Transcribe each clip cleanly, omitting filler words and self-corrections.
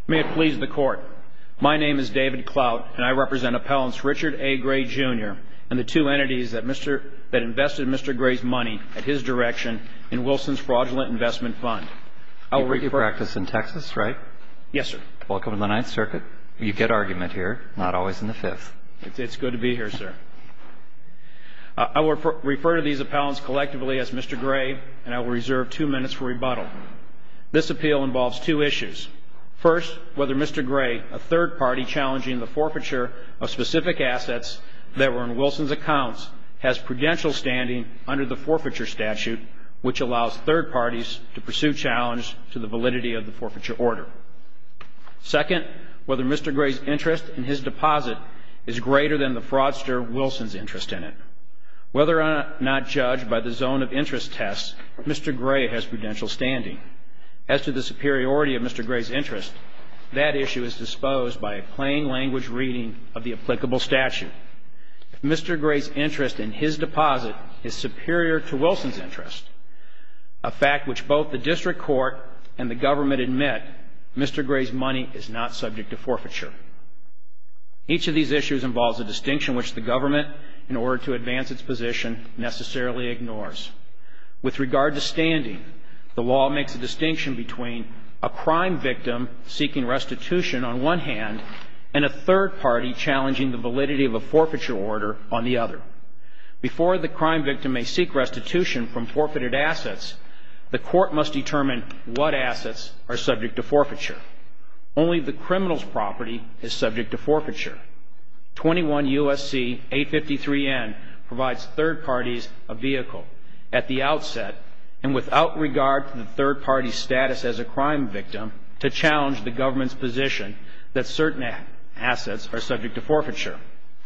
May it please the Court. My name is David Clout, and I represent appellants Richard A. Gray, Jr. and the two entities that invested Mr. Gray's money at his direction in Wilson's Fraudulent Investment Fund. You practice in Texas, right? Yes, sir. Welcome to the Ninth Circuit. You get argument here, not always in the Fifth. It's good to be here, sir. I will refer to these appellants collectively as Mr. Gray, and I will reserve 2 minutes for rebuttal. This appeal involves two issues. First, whether Mr. Gray, a third party challenging the forfeiture of specific assets that were in Wilson's accounts, has prudential standing under the forfeiture statute, which allows third parties to pursue challenge to the validity of the forfeiture order. Second, whether Mr. Gray's interest in his deposit is greater than the fraudster Wilson's interest in it. Whether or not judged by the zone of interest test, Mr. Gray has prudential standing. As to the superiority of Mr. Gray's interest, that issue is disposed by a plain language reading of the applicable statute. If Mr. Gray's interest in his deposit is superior to Wilson's interest, a fact which both the district court and the government admit, Mr. Gray's money is not subject to forfeiture. Each of these issues involves a distinction which the government, in order to advance its position, necessarily ignores. With regard to standing, the law makes a distinction between a crime victim seeking restitution on one hand and a third party challenging the validity of a forfeiture order on the other. Before the crime victim may seek restitution from forfeited assets, the court must determine what assets are subject to forfeiture. Only the criminal's property is subject to forfeiture. 21 U.S.C. 853N provides third parties a vehicle at the outset and without regard to the third party's status as a crime victim to challenge the government's position that certain assets are subject to forfeiture.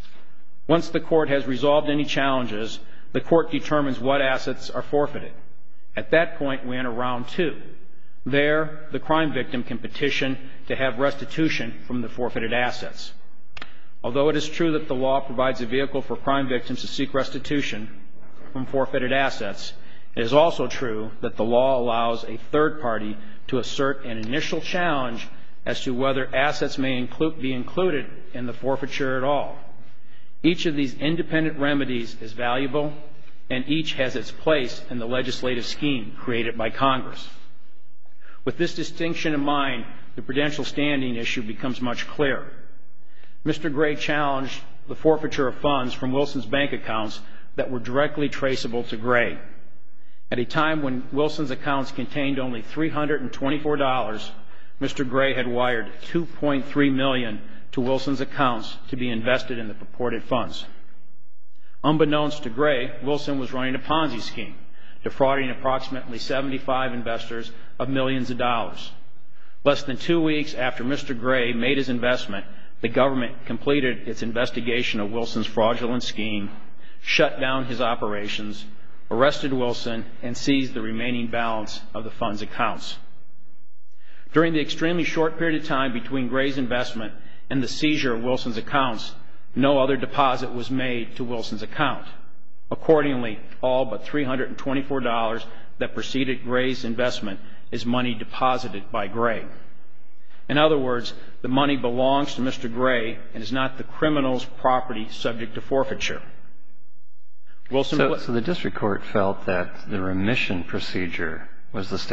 Once the court has resolved any challenges, the court determines what assets are forfeited. At that point, we enter round two. There, the crime victim can petition to have restitution from the forfeited assets. Although it is true that the law provides a vehicle for crime victims to seek restitution from forfeited assets, it is also true that the law allows a third party to assert an initial challenge as to whether assets may be included in the forfeiture at all. Each of these independent remedies is valuable, and each has its place in the legislative scheme created by Congress. With this distinction in mind, the prudential standing issue becomes much clearer. Mr. Gray challenged the forfeiture of funds from Wilson's bank accounts that were directly traceable to Gray. At a time when Wilson's accounts contained only $324, Mr. Gray had wired $2.3 million to Wilson's accounts to be invested in the purported funds. Unbeknownst to Gray, Wilson was running a Ponzi scheme, defrauding approximately 75 investors of millions of dollars. Less than 2 weeks after Mr. Gray made his investment, the government completed its investigation of Wilson's fraudulent scheme, shut down his operations, arrested Wilson, and seized the remaining balance of the fund's accounts. During the extremely short period of time between Gray's investment and the seizure of Wilson's accounts, no other deposit was made to Wilson's account. Accordingly, all but $324 that preceded Gray's investment is money deposited by Gray. In other words, the money belongs to Mr. Gray and is not the criminal's property subject to forfeiture. So the district court felt that the remission procedure was the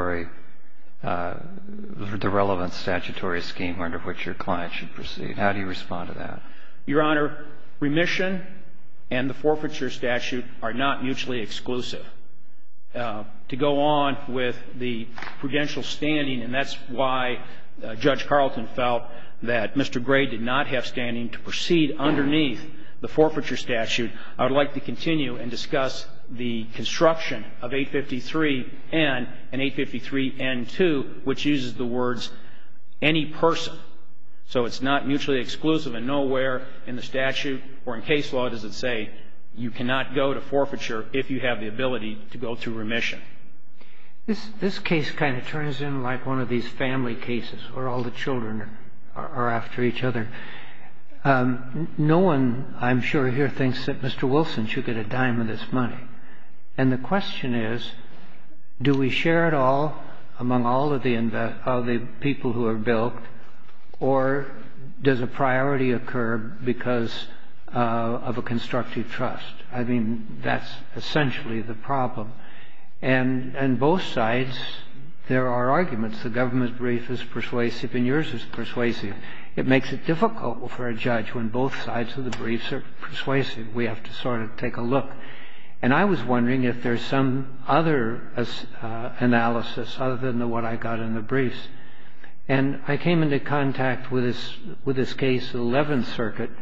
relevant statutory scheme under which your client should proceed. How do you respond to that? Your Honor, remission and the forfeiture statute are not mutually exclusive. To go on with the prudential standing, and that's why Judge Carlton felt that Mr. Gray did not have standing to proceed underneath the forfeiture statute, I would like to continue and discuss the construction of 853N and 853N2, which uses the words any person. So it's not mutually exclusive, and nowhere in the statute or in case law does it say you cannot go to forfeiture if you have the ability to go through remission. This case kind of turns in like one of these family cases where all the children are after each other. No one, I'm sure, here thinks that Mr. Wilson should get a dime of this money. And the question is, do we share it all among all of the people who are bilked, or does a priority occur because of a constructive trust? I mean, that's essentially the problem. And both sides, there are arguments. The government's brief is persuasive and yours is persuasive. It makes it difficult for a judge when both sides of the briefs are persuasive. We have to sort of take a look. And I was wondering if there's some other analysis other than what I got in the briefs. And I came into contact with this case, the 11th Circuit,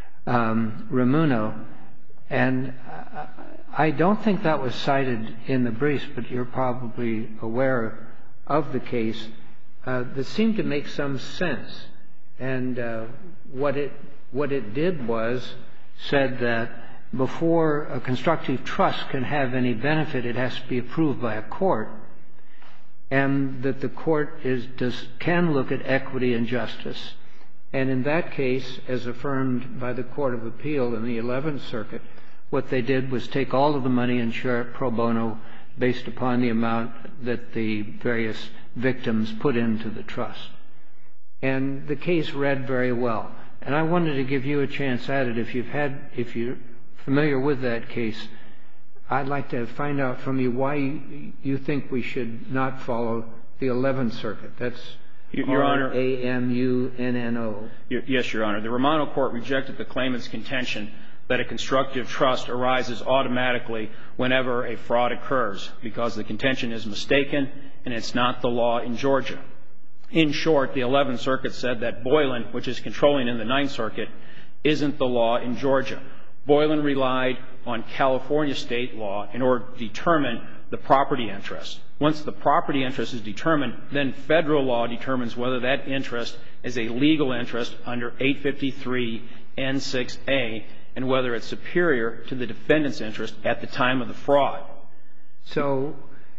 Ramuno, and I don't think that was cited in the briefs, but you're probably aware of the case. That seemed to make some sense. And what it did was said that before a constructive trust can have any benefit, it has to be approved by a court, and that the court can look at equity and justice. And in that case, as affirmed by the Court of Appeal in the 11th Circuit, what they did was take all of the money and share it pro bono based upon the amount that the various victims put into the trust. And the case read very well. And I wanted to give you a chance at it. If you're familiar with that case, I'd like to find out from you why you think we should not follow the 11th Circuit. That's Your Honor. Ramunno. Yes, Your Honor. The Romano Court rejected the claimant's contention that a constructive trust arises automatically whenever a fraud occurs, because the contention is mistaken and it's not the law in Georgia. In short, the 11th Circuit said that Boylan, which is controlling in the 9th Circuit, isn't the law in Georgia. Boylan relied on California state law in order to determine the property interest. Once the property interest is determined, then federal law determines whether that interest is a legal interest under 853 N6A and whether it's superior to the defendant's interest at the time of the fraud. So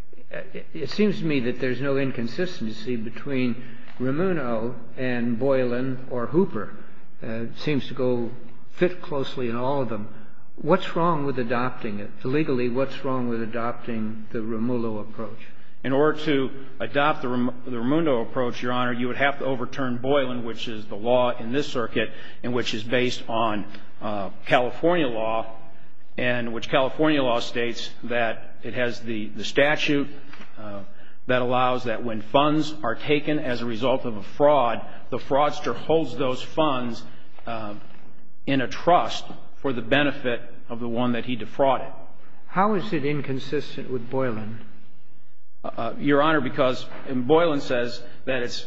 it seems to me that there's no inconsistency between Ramuno and Boylan or Hooper. It seems to fit closely in all of them. What's wrong with adopting it? Legally, what's wrong with adopting the Ramuno approach? In order to adopt the Ramuno approach, Your Honor, you would have to overturn Boylan, which is the law in this circuit, and which is based on California law, and which California law states that it has the statute that allows that when funds are taken as a result of a fraud, the fraudster holds those funds in a trust for the benefit of the one that he defrauded. How is it inconsistent with Boylan? Your Honor, because Boylan says that it's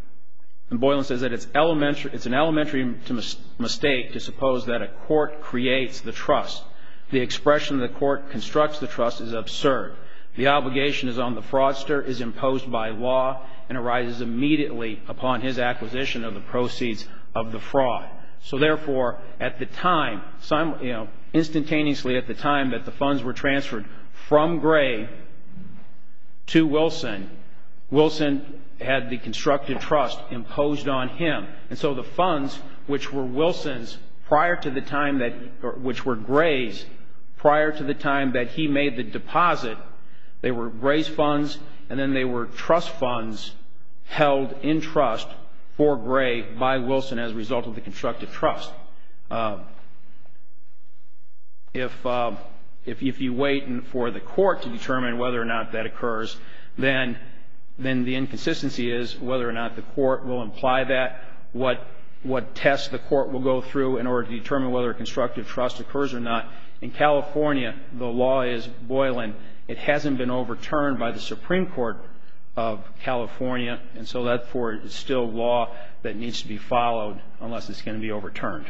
elementary. It's an elementary mistake to suppose that a court creates the trust. The expression the court constructs the trust is absurd. The obligation is on the fraudster, is imposed by law, and arises immediately upon his acquisition of the proceeds of the fraud. So therefore, at the time, instantaneously at the time that the funds were transferred from Gray to Wilson, Wilson had the constructed trust imposed on him. And so the funds, which were Wilson's prior to the time that, or which were Gray's prior to the time that he made the deposit, they were Gray's funds, and then they were trust funds held in trust for Gray by Wilson as a result of the constructed trust. If you wait for the court to determine whether or not that occurs, then the inconsistency is whether or not the court will imply that, what tests the court will go through in order to determine whether a constructive trust occurs or not. In California, the law is Boylan. It hasn't been overturned by the Supreme Court of California, and so therefore it's still law that needs to be followed unless it's going to be overturned.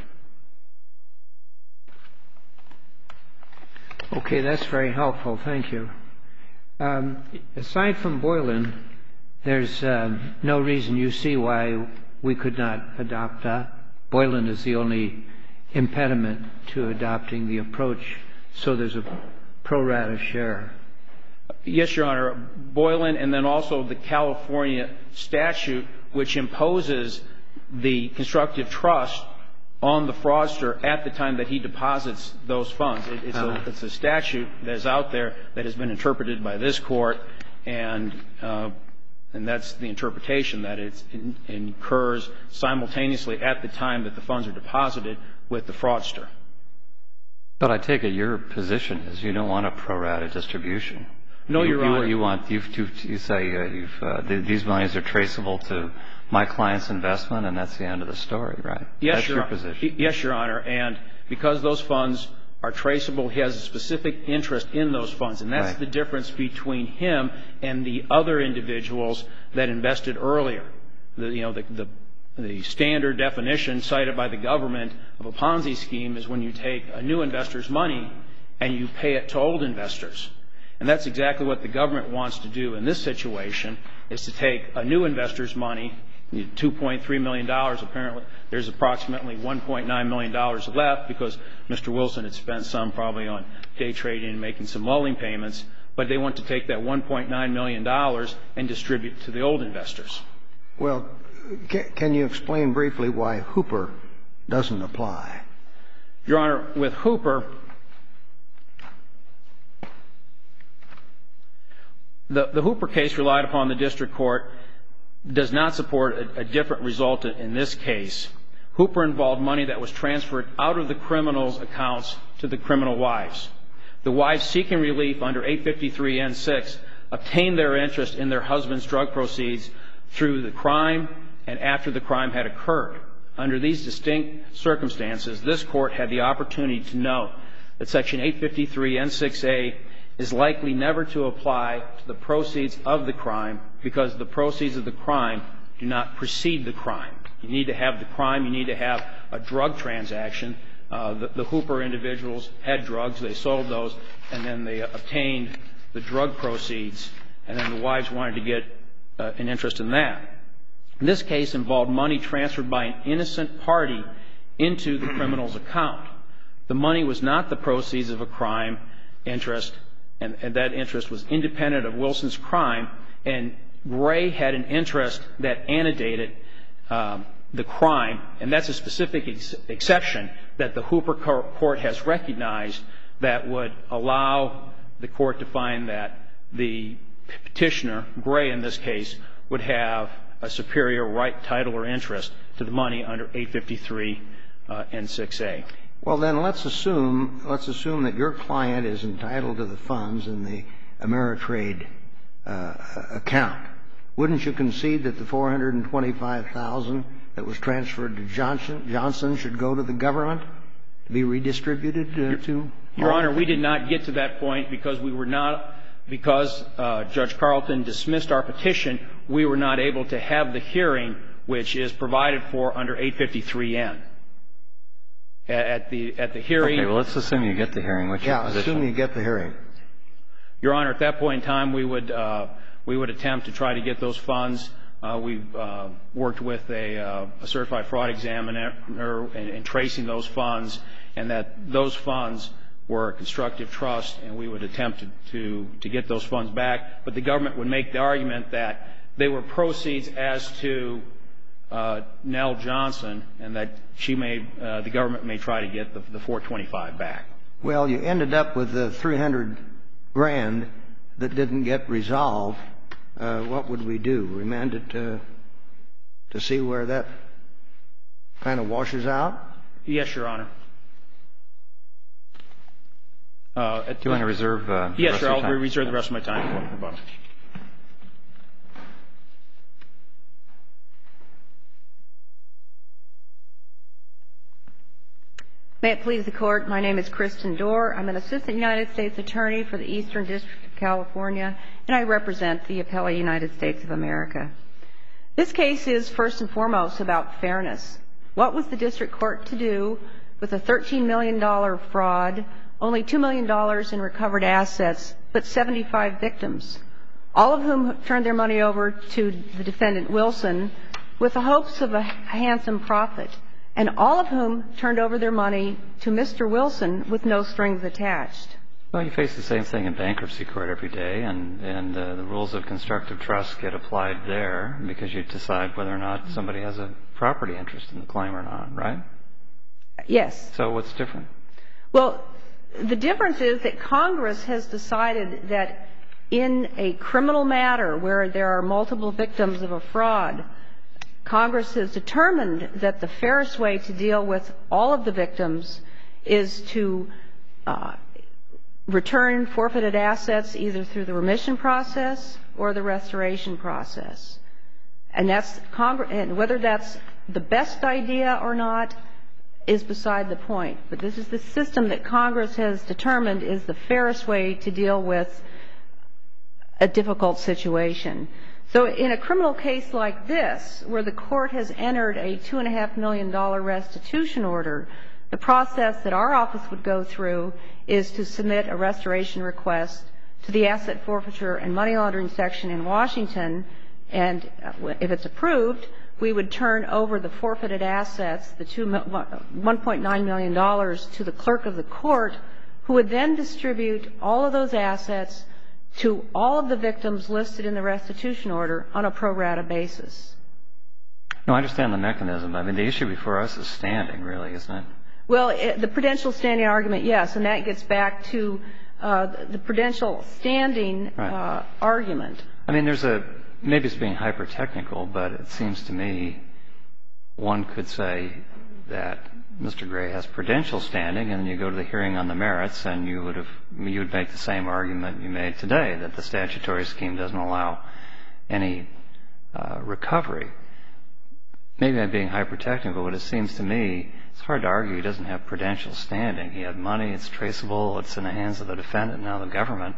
Okay, that's very helpful. Thank you. Aside from Boylan, there's no reason you see why we could not adopt that. Boylan is the only impediment to adopting the approach, so there's a pro rata share. Yes, Your Honor. Boylan, and then also the California statute, which imposes the constructive trust on the fraudster at the time that he deposits those funds. It's a statute that is out there that has been interpreted by this court, and and that's the interpretation, that it incurs simultaneously at the time that the funds are deposited with the fraudster. But I take it your position is you don't want a pro rata distribution. No, Your Honor. You say these monies are traceable to my client's investment, and that's the end of the story, right? Yes, that's your position. Yes, Your Honor. And because those funds are traceable, he has a specific interest in those funds, and that's the difference between him and the other individuals that invested earlier. The standard definition cited by the government of a Ponzi scheme is when you take a new investor's money and you pay it to old investors. And that's exactly what the government wants to do in this situation, is to take a new investor's money, $2.3 million. Apparently, there's approximately $1.9 million left because Mr. Wilson had spent some probably on day trading and making some lulling payments. But they want to take that $1.9 million and distribute to the old investors. Well, can you explain briefly why Hooper doesn't apply? Your Honor, with Hooper, the Hooper case relied upon the district court does not support a different result in this case. Hooper involved money that was transferred out of the criminals' accounts to the criminal wives. The wives seeking relief under 853N6 obtained their interest in their husband's drug proceeds through the crime and after the crime had occurred. Under these distinct circumstances, this court had the opportunity to note that Section 853N6A is likely never to apply to the proceeds of the crime because the proceeds of the crime do not precede the crime. You need to have the crime. You need to have a drug transaction. The Hooper individuals had drugs. They sold those, and then they obtained the drug proceeds, and then the wives wanted to get an interest in that. This case involved money transferred by an innocent party into the criminal's account. The money was not the proceeds of a crime interest, and that interest was independent of Wilson's crime, and Gray had an interest that antedated the crime, and that's a specific exception that the Hooper court has recognized that would allow the court to find that the petitioner, Gray in this case, would have a superior right, title, or interest to the money under 853N6A. Well, then let's assume that your client is entitled to the funds in the Ameritrade account. Wouldn't you concede that the $425,000 that was transferred to Johnson should go to the government to be redistributed to? Your Honor, we did not get to that point because Judge Carlton dismissed our petition. We were not able to have the hearing which is provided for under 853N. At the hearing. Okay, well, let's assume you get the hearing. What's your position? Assume you get the hearing. Your Honor, at that point in time, we would attempt to try to get those funds. We've worked with a certified fraud examiner in tracing those funds, and that those funds were a constructive trust, and we would attempt to get those funds back. But the government would make the argument that they were proceeds as to Nell Johnson, and that the government may try to get the $425,000 back. Well, you ended up with the $300,000 that didn't get resolved. What would we do? Remand it to see where that kind of washes out? Yes, Your Honor. Do you want to reserve the rest of your time? Yes, sir. I'll reserve the rest of my time for rebuttal. May it please the Court, my name is Kristen Dorr. I'm an assistant United States attorney for the Eastern District of California, and I represent the appellee United States of America. This case is first and foremost about fairness. What was the district court to do with a $13 million fraud, only $2 million in recovered assets, but 75 victims, all of whom turned their money over to the defendant Wilson with the hopes of a handsome profit, and all of whom turned over their money to Mr. Wilson with no strings attached? Well, you face the same thing in bankruptcy court every day, and the rules of constructive trust get applied there because you decide whether or not somebody has a property interest in the claim or not, right? Yes. So what's different? Well, the difference is that Congress has decided that in a criminal matter where there are multiple victims of a fraud, Congress has determined that the fairest way to deal with all of the victims is to return forfeited assets either through the remission process or the restoration process. And whether that's the best idea or not is beside the point. But this is the system that Congress has determined is the fairest way to deal with a difficult situation. So in a criminal case like this, where the court has entered a $2.5 million restitution order, the process that our office would go through is to submit a restoration request to the Asset Forfeiture and Money Laundering Section in Washington, and if it's approved, we would turn over the forfeited assets, the $1.9 million, to the clerk of the court, who would then distribute all of those assets to all of the victims listed in the restitution order on a pro rata basis. No, I understand the mechanism. I mean, the issue before us is standing, really, isn't it? Well, the prudential standing argument, yes, and that gets back to the prudential standing argument. I mean, maybe it's being hyper-technical, but it seems to me one could say that Mr. Gray has prudential standing, and then you go to the hearing on the merits, and you would make the same argument you made today, that the statutory scheme doesn't allow any recovery. Maybe I'm being hyper-technical, but it seems to me it's hard to argue he doesn't have prudential standing. He had money, it's traceable, it's in the hands of the defendant, now the government.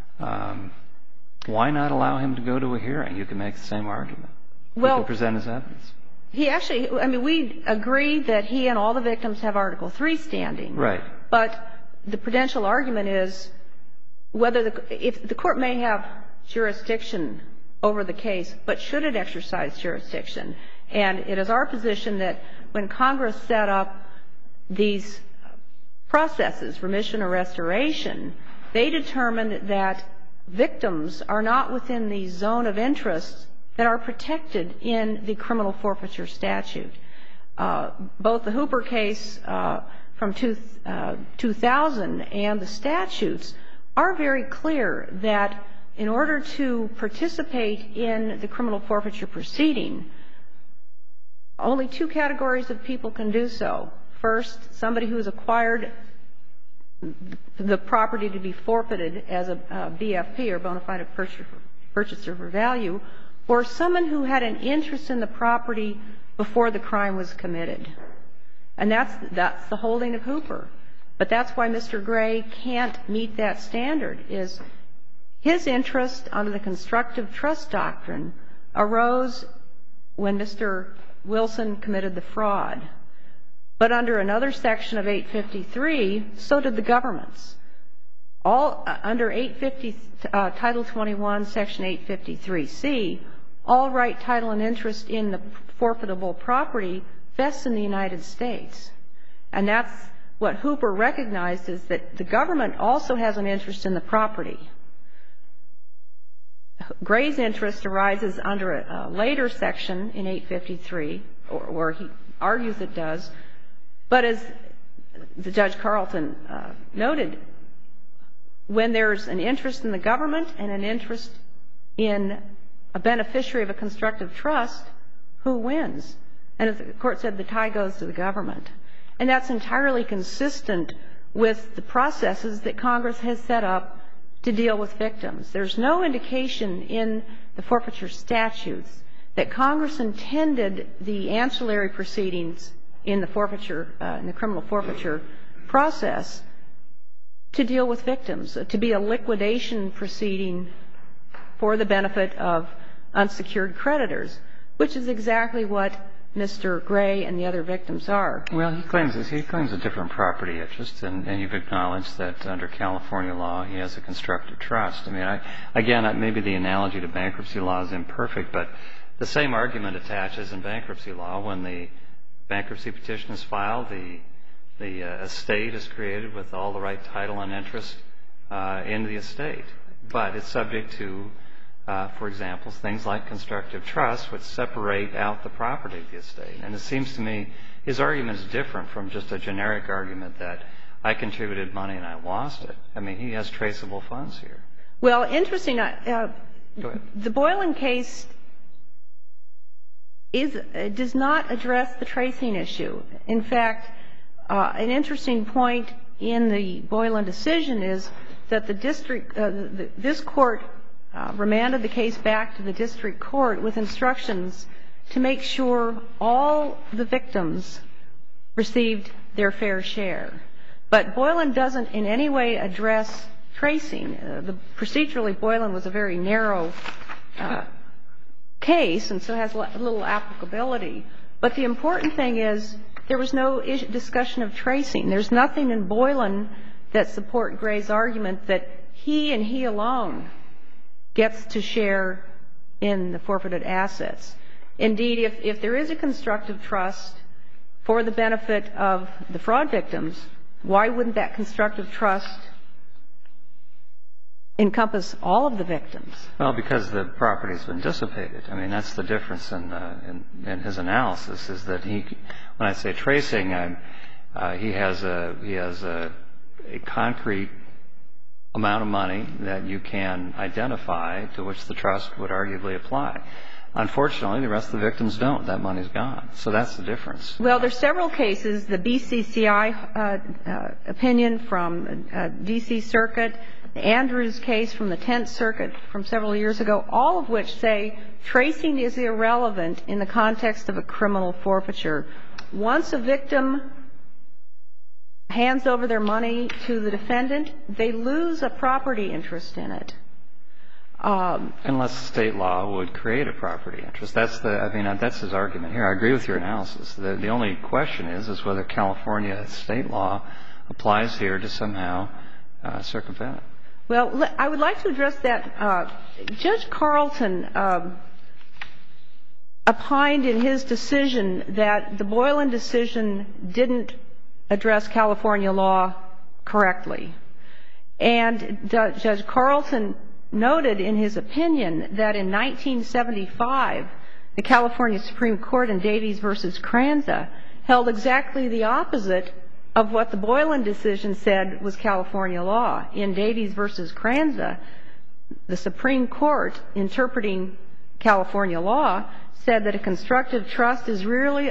Why not allow him to go to a hearing? You can make the same argument. He can present his evidence. We agree that he and all the victims have Article III standing. Right. But the prudential argument is if the court may have jurisdiction over the case, but should it exercise jurisdiction? And it is our position that when Congress set up these processes, remission or restoration, they determined that victims are not within the zone of interest that are protected in the criminal forfeiture statute. Both the Hooper case from 2000 and the statutes are very clear that in order to participate in the criminal forfeiture proceeding, only two categories of people can do so. First, somebody who has acquired the property to be forfeited as a BFP or bona fide purchaser for value, or someone who had an interest in the property before the crime was committed. And that's the holding of Hooper. But that's why Mr. Gray can't meet that standard, is his interest under the constructive trust doctrine arose when Mr. Wilson committed the fraud. But under another section of 853, so did the government's. Under Title 21, Section 853C, all right, title, and interest in the forfeitable property vests in the United States. And that's what Hooper recognized, is that the government also has an interest in the property. Gray's interest arises under a later section in 853, where he argues it does. But as Judge Carlton noted, when there's an interest in the government and an interest in a beneficiary of a constructive trust, who wins? And as the Court said, the tie goes to the government. And that's entirely consistent with the processes that Congress has set up to deal with victims. There's no indication in the forfeiture statutes that Congress intended the ancillary proceedings in the forfeiture, in the criminal forfeiture process, to deal with victims, to be a liquidation proceeding for the benefit of unsecured creditors, which is exactly what Mr. Gray and the other victims are. Well, he claims a different property interest, and you've acknowledged that under California law he has a constructive trust. I mean, again, maybe the analogy to bankruptcy law is imperfect, but the same argument attaches in bankruptcy law. When the bankruptcy petition is filed, the estate is created with all the right title and interest in the estate. But it's subject to, for example, things like constructive trust, which separate out the property of the estate. And it seems to me his argument is different from just a generic argument that I contributed money and I lost it. I mean, he has traceable funds here. Well, interesting. Go ahead. The Boylan case does not address the tracing issue. In fact, an interesting point in the Boylan decision is that this court remanded the case back to the district court with instructions to make sure all the victims received their fair share. But Boylan doesn't in any way address tracing. Procedurally, Boylan was a very narrow case and so has little applicability. But the important thing is there was no discussion of tracing. There's nothing in Boylan that support Gray's argument that he and he alone gets to share in the forfeited assets. Indeed, if there is a constructive trust for the benefit of the fraud victims, why wouldn't that constructive trust encompass all of the victims? Well, because the property's been dissipated. I mean, that's the difference in his analysis, is that when I say tracing, he has a concrete amount of money that you can identify to which the trust would arguably apply. Unfortunately, the rest of the victims don't. That money's gone. So that's the difference. Well, there's several cases, the BCCI opinion from D.C. Circuit, the Andrews case from the 10th Circuit from several years ago, all of which say tracing is irrelevant in the context of a criminal forfeiture. Once a victim hands over their money to the defendant, they lose a property interest in it. Unless state law would create a property interest. That's his argument here. I agree with your analysis. The only question is whether California state law applies here to somehow circumvent it. Well, I would like to address that. Judge Carlton opined in his decision that the Boylan decision didn't address California law correctly. And Judge Carlton noted in his opinion that in 1975, the California Supreme Court in Davies v. Kranza held exactly the opposite of what the Boylan decision said was California law. In Davies v. Kranza, the Supreme Court, interpreting California law, said that a constructive trust is merely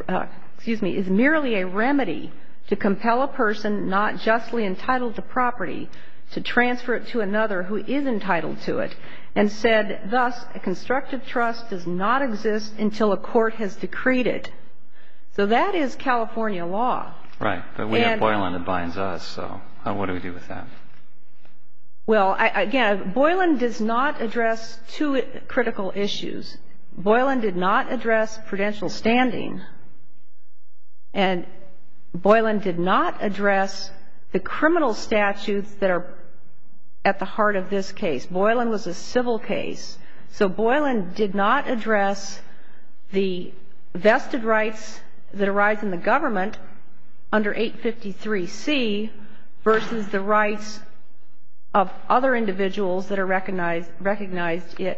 a remedy to compel a person not justly entitled to property to transfer it to another who is entitled to it, and said, thus, a constructive trust does not exist until a court has decreed it. So that is California law. Right, but we have Boylan that binds us, so what do we do with that? Well, again, Boylan does not address two critical issues. Boylan did not address prudential standing, and Boylan did not address the criminal statutes that are at the heart of this case. Boylan was a civil case, so Boylan did not address the vested rights that arise in the government under 853C versus the rights of other individuals that are recognized in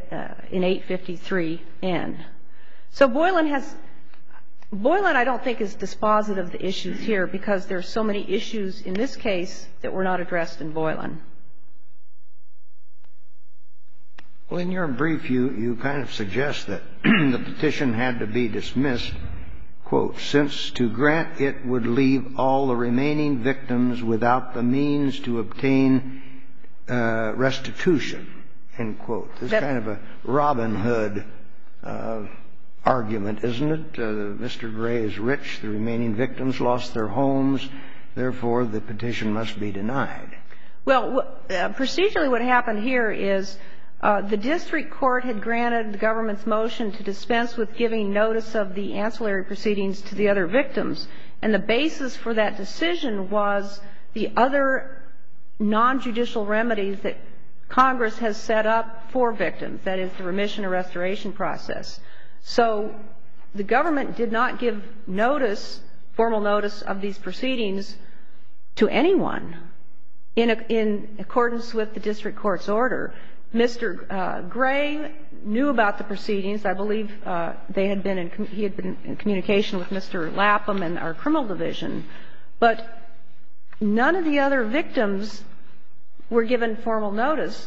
853N. So Boylan, I don't think, is dispositive of the issues here because there are so many issues in this case that were not addressed in Boylan. Well, in your brief, you kind of suggest that the petition had to be dismissed, quote, since to grant it would leave all the remaining victims without the means to obtain restitution, end quote. This is kind of a Robin Hood argument, isn't it? Mr. Gray is rich. The remaining victims lost their homes. Therefore, the petition must be denied. Well, procedurally what happened here is the district court had granted the government's motion to dispense with giving notice of the ancillary proceedings to the other victims. And the basis for that decision was the other non-judicial remedies that Congress has set up for victims, that is, the remission or restoration process. So the government did not give notice, formal notice of these proceedings to anyone in accordance with the district court's order. Mr. Gray knew about the proceedings. I believe he had been in communication with Mr. Lapham and our criminal division. But none of the other victims were given formal notice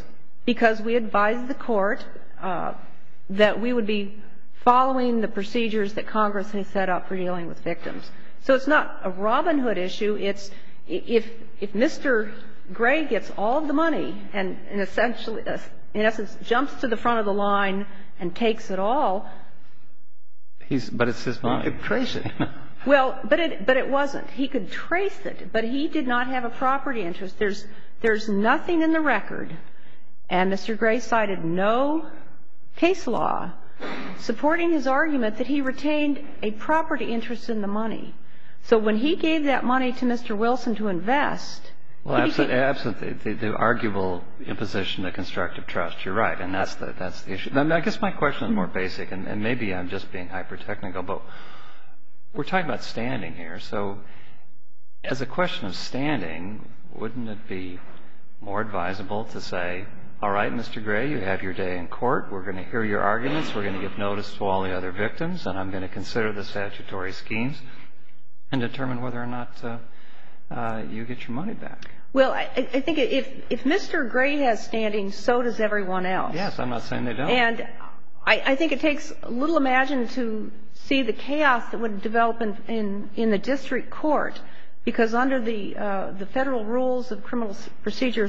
because we advised the court that we would be following the procedures that Congress has set up for dealing with victims. So it's not a Robin Hood issue. It's if Mr. Gray gets all of the money and essentially, in essence, jumps to the front of the line and takes it all. But it's his money. You could trace it. Well, but it wasn't. He could trace it, but he did not have a property interest. There's nothing in the record, and Mr. Gray cited no case law supporting his argument that he retained a property interest in the money. So when he gave that money to Mr. Wilson to invest. Well, absent the arguable imposition of constructive trust, you're right, and that's the issue. I guess my question is more basic, and maybe I'm just being hyper-technical, but we're talking about standing here. So as a question of standing, wouldn't it be more advisable to say, all right, Mr. Gray, you have your day in court. We're going to hear your arguments. We're going to give notice to all the other victims, and I'm going to consider the statutory schemes and determine whether or not you get your money back. Well, I think if Mr. Gray has standing, so does everyone else. Yes, I'm not saying they don't. And I think it takes a little imagination to see the chaos that would develop in the district court, because under the Federal Rules of Criminal Procedure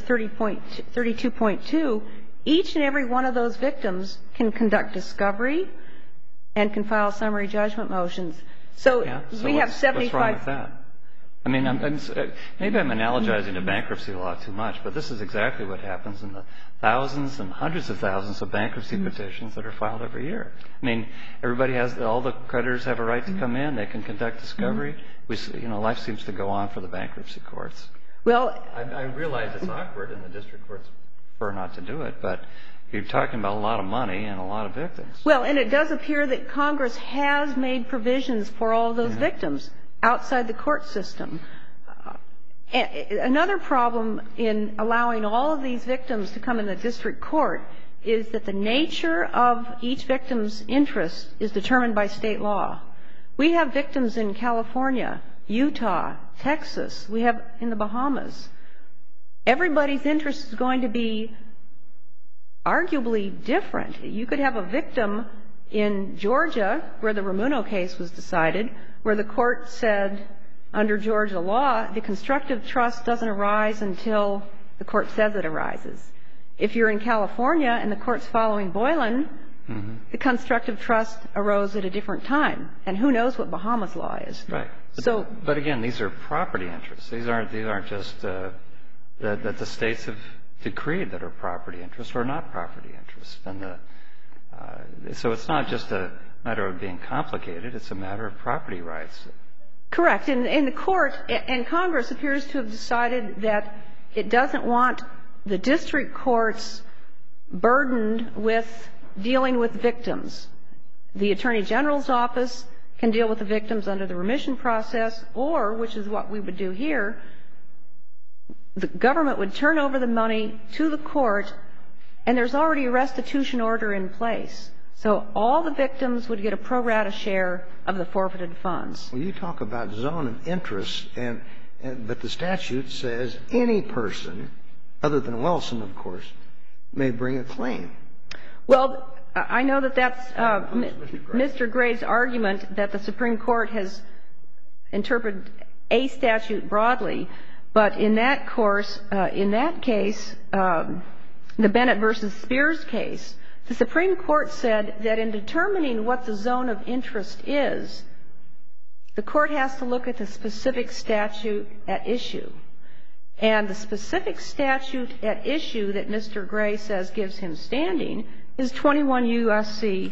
32.2, each and every one of those victims can conduct discovery and can file summary judgment motions. So we have 75. What's wrong with that? I mean, maybe I'm analogizing to bankruptcy law too much, but this is exactly what happens in the thousands and hundreds of thousands of bankruptcy petitions that are filed every year. I mean, all the creditors have a right to come in. They can conduct discovery. Life seems to go on for the bankruptcy courts. Well, I realize it's awkward, and the district courts prefer not to do it, but you're talking about a lot of money and a lot of victims. Well, and it does appear that Congress has made provisions for all of those victims outside the court system. Another problem in allowing all of these victims to come in the district court is that the nature of each victim's interest is determined by state law. We have victims in California, Utah, Texas. We have in the Bahamas. Everybody's interest is going to be arguably different. You could have a victim in Georgia, where the Ramuno case was decided, where the court said, under Georgia law, the constructive trust doesn't arise until the court says it arises. If you're in California and the court's following Boylan, the constructive trust arose at a different time. And who knows what Bahamas law is. Right. But again, these are property interests. These aren't just that the states have decreed that are property interests or not property interests. And so it's not just a matter of being complicated. It's a matter of property rights. Correct. And the court and Congress appears to have decided that it doesn't want the district courts burdened with dealing with victims. The Attorney General's office can deal with the victims under the remission process, or, which is what we would do here, the government would turn over the money to the court, and there's already a restitution order in place. So all the victims would get a pro rata share of the forfeited funds. Well, you talk about zone of interest, but the statute says any person, other than Wilson, of course, may bring a claim. Well, I know that that's Mr. Gray's argument that the Supreme Court has interpreted a statute broadly, but in that case, the Bennett versus Spears case, the Supreme Court said that in determining what the zone of interest is, the court has to look at the specific statute at issue. And the specific statute at issue that Mr. Gray says gives him standing is 21 U.S.C.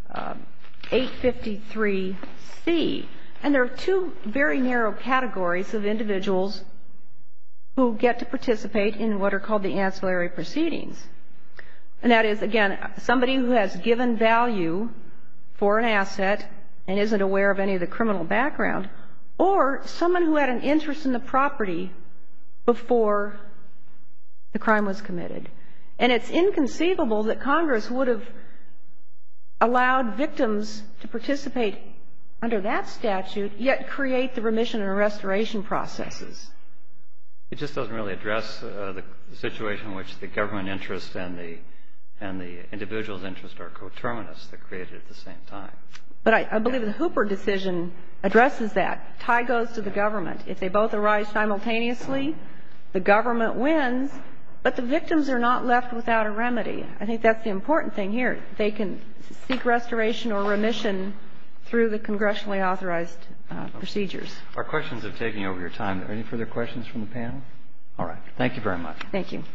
853C. And there are two very narrow categories of individuals who get to participate in what are called the ancillary proceedings. And that is, again, somebody who has given value for an asset and isn't aware of any of the criminal background, or someone who had an interest in the property before the crime was committed. And it's inconceivable that Congress would have allowed victims to participate under that statute, yet create the remission and restoration processes. It just doesn't really address the situation in which the government interest and the individual's interest are coterminous. They're created at the same time. But I believe the Hooper decision addresses that. Tie goes to the government. If they both arise simultaneously, the government wins, but the victims are not left without a remedy. I think that's the important thing here. They can seek restoration or remission through the congressionally authorized procedures. Our questions have taken over your time. Are there any further questions from the panel? All right. Thank you very much. Thank you.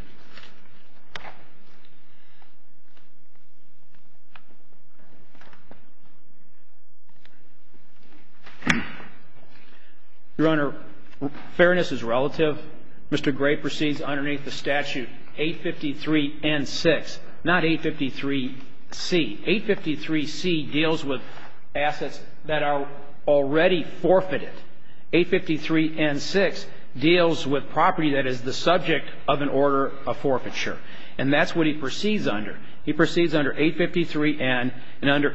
Your Honor, fairness is relative. Mr. Gray proceeds underneath the statute 853N6, not 853C. 853C deals with assets that are already forfeited. 853N6 deals with property that is the subject of an order of forfeiture. And that's what he proceeds under. He proceeds under 853N, and under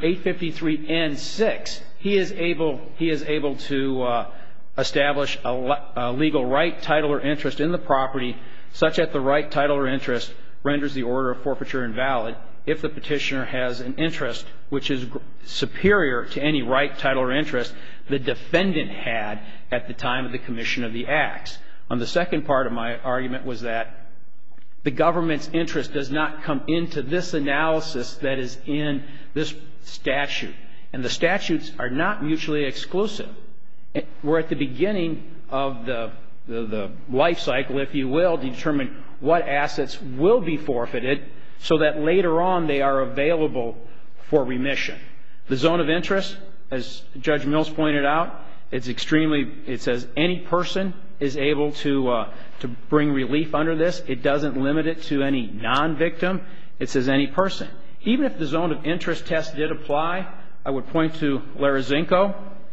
853N6, he is able to establish a legal right, title, or interest in the property such that the right, title, or interest renders the order of forfeiture invalid if the petitioner has an interest which is superior to any right, title, or interest the defendant had at the time of the commission of the acts. On the second part of my argument was that the government's interest does not come into this analysis that is in this statute. And the statutes are not mutually exclusive. We're at the beginning of the life cycle, if you will, to determine what assets will be forfeited so that later on they are available for remission. The zone of interest, as Judge Mills pointed out, it says any person is able to bring relief under this. It doesn't limit it to any non-victim. It says any person. Even if the zone of interest test did apply, I would point to Larazinko,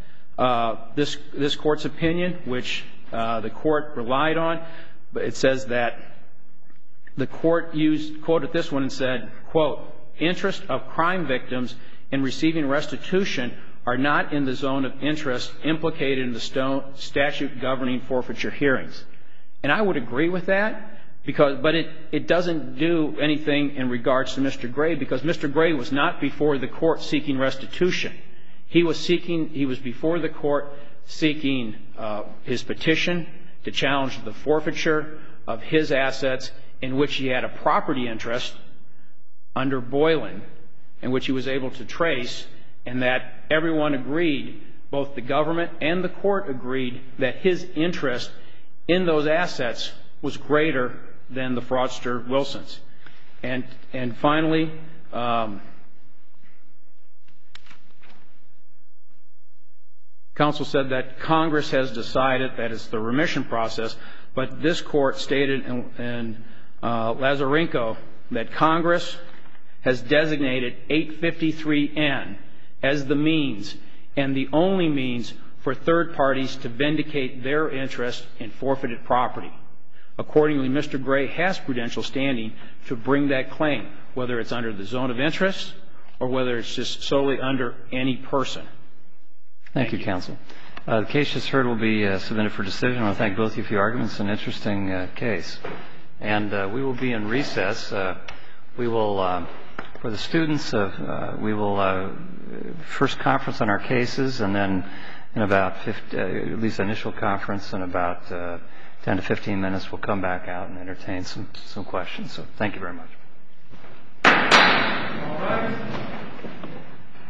this court's opinion, which the court relied on. But it says that the court quoted this one and said, quote, interest of crime victims in receiving restitution are not in the zone of interest implicated in the statute governing forfeiture hearings. And I would agree with that, but it doesn't do anything in regards to Mr. Gray, because Mr. Gray was not before the court seeking restitution. He was before the court seeking his petition to challenge the forfeiture of his assets in which he had a property interest under Boylan, in which he was able to trace, and that everyone agreed, both the government and the court agreed, that his interest in those assets was greater than the fraudster Wilson's. And finally, counsel said that Congress has decided that it's the remission process, but this court stated in Lazarenko that Congress has designated 853N as the means and the only means for third parties to vindicate their interest in forfeited property. Accordingly, Mr. Gray has prudential standing to bring that claim, whether it's under the zone of interest or whether it's just solely under any person. Thank you, counsel. The case just heard will be submitted for decision. I want to thank both of you for your arguments. It's an interesting case. And we will be in recess. We will, for the students, we will first conference on our cases, and then in about at least initial conference in about 10 to 15 minutes, we'll come back out and entertain some questions. So thank you very much. All right.